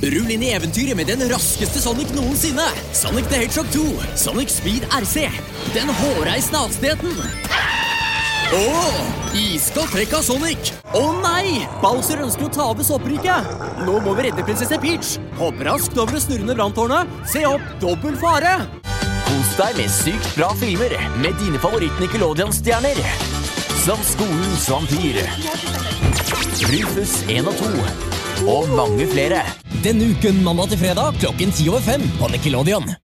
Rull inn i eventyret med den raskeste Sonic noensinne. Sonic the Hedgehog 2. Sonic Speed RC. Den hårreisende hastigheten. Iskald trekk av Sonic. Nei! Bowser ønsker å ta over soppriket. Nå må vi redde prinsesse Peach. Hopp raskt over det snurrende branntårnet. Se opp, dobbel fare. Kos deg med sykt bra filmer med dine favoritt-Nickelodeon-stjerner. Som Skolens vampyr, Rufus 1 og 2 og mange flere. Denne uken mandag til fredag klokken 10:05 på Nickelodeon.